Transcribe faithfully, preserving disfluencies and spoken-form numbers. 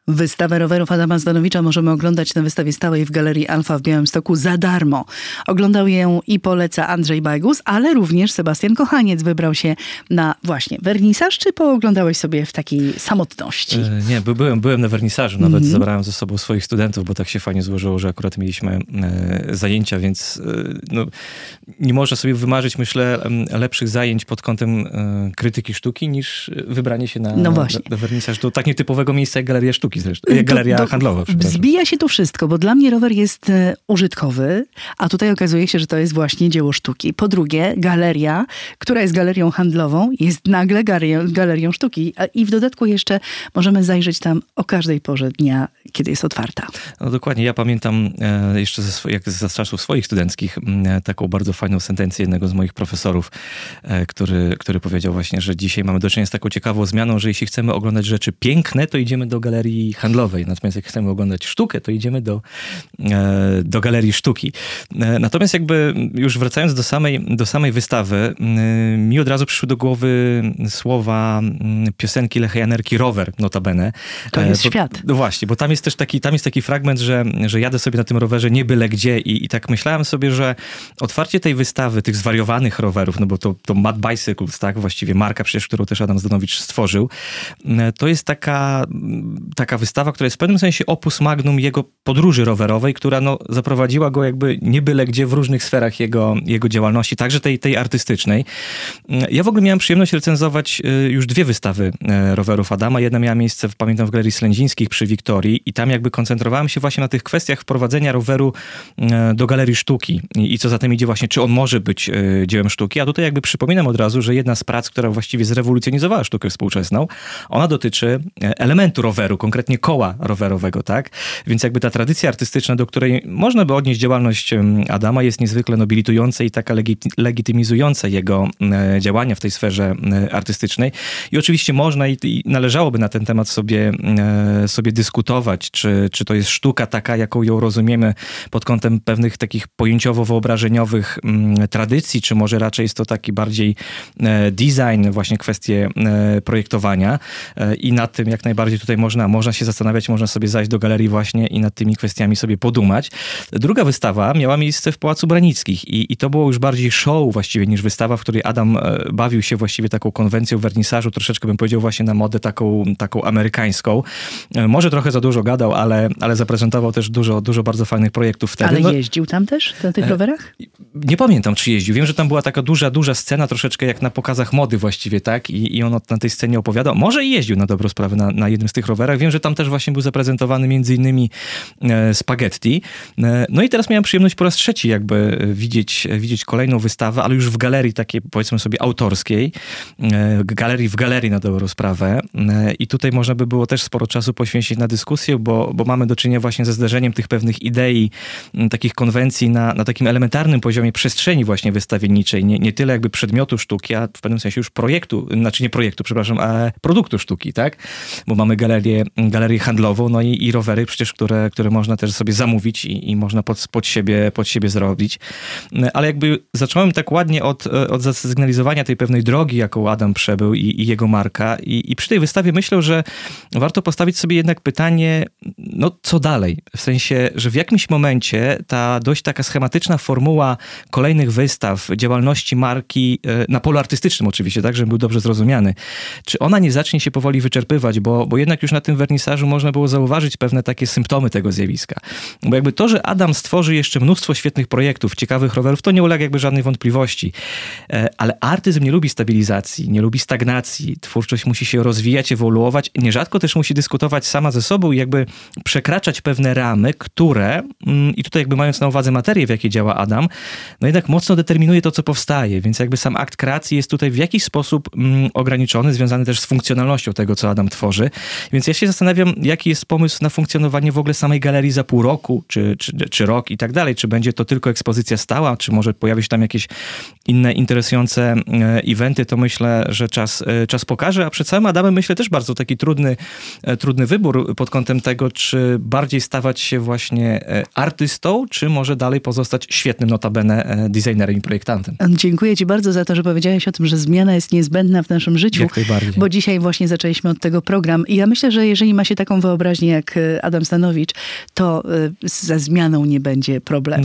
Wystawę rowerów Adama Zdanowicza możemy oglądać na wystawie stałej w Galerii Alfa w Białymstoku za darmo. Oglądał ją i poleca Andrzej Bajgus, ale również Sebastian Kochaniec wybrał się na właśnie wernisaż, czy pooglądałeś sobie w takiej samotności? E, nie, byłem, byłem na wernisażu, nawet mm-hmm. zabrałem ze sobą swoich studentów, bo tak się fajnie złożyło, że akurat mieliśmy e, zajęcia, więc e, no, nie można sobie wymarzyć, myślę, lepszych zajęć pod kątem e, krytyki sztuki, niż wybranie się na, no na, na wernisaż do tak nietypowego miejsca jak Galeria Sztuki. Zresztą. Galeria to, to handlowa, przepraszam. Zbija się tu wszystko, bo dla mnie rower jest e, użytkowy, a tutaj okazuje się, że to jest właśnie dzieło sztuki. Po drugie, galeria, która jest galerią handlową, jest nagle galerią, galerią sztuki. A, I w dodatku jeszcze możemy zajrzeć tam o każdej porze dnia, kiedy jest otwarta. No dokładnie. Ja pamiętam e, jeszcze ze swo- jak z czasów swoich studenckich e, taką bardzo fajną sentencję jednego z moich profesorów, e, który, który powiedział właśnie, że dzisiaj mamy do czynienia z taką ciekawą zmianą, że jeśli chcemy oglądać rzeczy piękne, to idziemy do galerii handlowej. Natomiast jak chcemy oglądać sztukę, to idziemy do, e, do galerii sztuki. E, natomiast jakby już wracając do samej, do samej wystawy, e, mi od razu przyszły do głowy słowa m, piosenki Lecha Janerki Rower, notabene. To jest e, bo, świat. No właśnie, bo tam jest też taki, tam jest taki fragment, że, że jadę sobie na tym rowerze nie byle gdzie i, i tak myślałem sobie, że otwarcie tej wystawy, tych zwariowanych rowerów, no bo to, to Mad Bicycles, tak, właściwie marka przecież, którą też Adam Zdanowicz stworzył, e, to jest taka, taka wystawa, która jest w pewnym sensie opus magnum jego podróży rowerowej, która no, zaprowadziła go jakby nie byle gdzie w różnych sferach jego, jego działalności, także tej, tej artystycznej. Ja w ogóle miałem przyjemność recenzować już dwie wystawy rowerów Adama. Jedna miała miejsce, pamiętam, w Galerii Slędzińskich przy Wiktorii i tam jakby koncentrowałem się właśnie na tych kwestiach wprowadzenia roweru do galerii sztuki i, i co za tym idzie właśnie, czy on może być dziełem sztuki. A tutaj jakby przypominam od razu, że jedna z prac, która właściwie zrewolucjonizowała sztukę współczesną, ona dotyczy elementu roweru, konkretnie koła rowerowego, tak? Więc jakby ta tradycja artystyczna, do której można by odnieść działalność Adama, jest niezwykle nobilitująca i taka legi- legitymizująca jego e, działania w tej sferze e, artystycznej. I oczywiście można i, i należałoby na ten temat sobie, e, sobie dyskutować, czy, czy to jest sztuka taka, jaką ją rozumiemy pod kątem pewnych takich pojęciowo-wyobrażeniowych m, tradycji, czy może raczej jest to taki bardziej e, design, właśnie kwestie e, projektowania e, i nad tym jak najbardziej tutaj można, można się zastanawiać, można sobie zajść do galerii właśnie i nad tymi kwestiami sobie podumać. Druga wystawa miała miejsce w Pałacu Branickich i, i to było już bardziej show właściwie niż wystawa, w której Adam e, bawił się właściwie taką konwencją wernisażu, troszeczkę bym powiedział właśnie na modę taką, taką amerykańską. E, może trochę za dużo gadał, ale, ale zaprezentował też dużo, dużo bardzo fajnych projektów wtedy. Ale no, jeździł tam też na tych rowerach? Nie pamiętam, czy jeździł. Wiem, że tam była taka duża, duża scena, troszeczkę jak na pokazach mody właściwie, tak? I, i on na tej scenie opowiadał. Może i jeździł na dobrą sprawę na, na jednym z tych rowerach. Wiem, że tam też właśnie był zaprezentowany między innymi e, spaghetti. E, no i teraz miałem przyjemność po raz trzeci jakby widzieć, widzieć kolejną wystawę, ale już w galerii takiej, powiedzmy sobie, autorskiej. E, galerii w galerii na dobrą sprawę. E, I tutaj można by było też sporo czasu poświęcić na dyskusję, bo, bo mamy do czynienia właśnie ze zderzeniem tych pewnych idei, m, takich konwencji na, na takim elementarnym poziomie przestrzeni właśnie wystawienniczej. Nie, nie tyle jakby przedmiotu sztuki, a w pewnym sensie już projektu, znaczy nie projektu, przepraszam, a produktu sztuki, tak? Bo mamy galerię, galerię handlową, no i, i rowery przecież, które, które można też sobie zamówić i, i można pod, pod, siebie, pod siebie zrobić. Ale jakby zacząłem tak ładnie od, od zasygnalizowania tej pewnej drogi, jaką Adam przebył i, i jego marka. I, I przy tej wystawie myślę, że warto postawić sobie jednak pytanie, no co dalej? W sensie, że w jakimś momencie ta dość taka schematyczna formuła kolejnych wystaw, działalności marki na polu artystycznym oczywiście, tak, żeby był dobrze zrozumiany, czy ona nie zacznie się powoli wyczerpywać, bo, bo jednak już na tym wernisażu można było zauważyć pewne takie symptomy tego zjawiska. Bo jakby to, że Adam stworzy jeszcze mnóstwo świetnych projektów, ciekawych rowerów, to nie ulega jakby żadnej wątpliwości. Ale artyzm nie lubi stabilizacji, nie lubi stagnacji. Twórczość musi się rozwijać, ewoluować. Nierzadko też musi dyskutować sama ze sobą i jakby przekraczać pewne ramy, które, i tutaj jakby mając na uwadze materię, w jakiej działa Adam, no jednak mocno determinuje to, co powstaje. Więc jakby sam akt kreacji jest tutaj w jakiś sposób mm, ograniczony, związany też z funkcjonalnością tego, co Adam tworzy. Więc ja się zastanawiam, jaki jest pomysł na funkcjonowanie w ogóle samej galerii za pół roku, czy, czy, czy rok i tak dalej. Czy będzie to tylko ekspozycja stała, czy może pojawi się tam jakieś inne interesujące e, eventy, to myślę, że czas, e, czas pokaże. A przed samym Adamem myślę też bardzo taki trudny, e, trudny wybór pod kątem tego, czy czy bardziej stawać się właśnie artystą, czy może dalej pozostać świetnym notabene designerem i projektantem? Dziękuję ci bardzo za to, że powiedziałeś o tym, że zmiana jest niezbędna w naszym życiu. Jak najbardziej. Bo dzisiaj właśnie zaczęliśmy od tego program. I ja myślę, że jeżeli ma się taką wyobraźnię jak Adam Stanowicz, to ze zmianą nie będzie problemu.